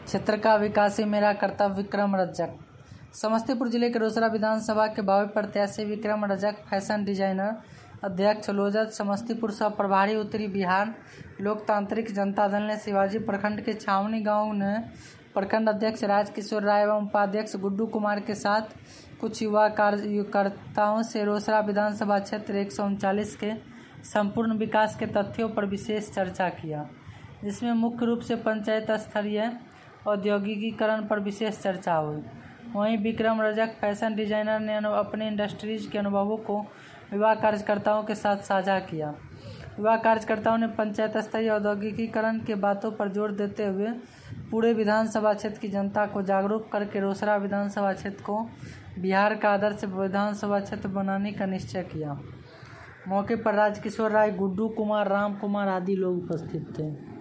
क्षेत्र का विकास ही मेरा कर्तव्य। विक्रम रजक। समस्तीपुर जिले के रोसड़ा विधानसभा के भावी प्रत्याशी विक्रम रजक, फैशन डिजाइनर, अध्यक्ष लोजद समस्तीपुर सह प्रभारी उत्तरी बिहार लोकतांत्रिक जनता दल ने शिवाजी प्रखंड के छावनी गांव ने प्रखंड अध्यक्ष राजकिशोर राय एवं उपाध्यक्ष गुड्डू कुमार के साथ कुछ युवा कार्यकर्ताओं से रोसड़ा विधानसभा क्षेत्र 139 के संपूर्ण विकास के तथ्यों पर विशेष चर्चा किया, जिसमें मुख्य रूप से पंचायत स्तरीय औद्योगिकीकरण पर विशेष चर्चा हुई। वहीं विक्रम रजक, फैशन डिजाइनर ने अपने इंडस्ट्रीज के अनुभवों को युवा कार्यकर्ताओं के साथ साझा किया। युवा कार्यकर्ताओं ने पंचायत स्तरीय औद्योगिकीकरण के बातों पर जोर देते हुए पूरे विधानसभा क्षेत्र की जनता को जागरूक करके रोसड़ा विधानसभा क्षेत्र को बिहार का आदर्श विधानसभा क्षेत्र बनाने का निश्चय किया। मौके पर राजकिशोर राय, गुड्डू कुमार, राम कुमार आदि लोग उपस्थित थे।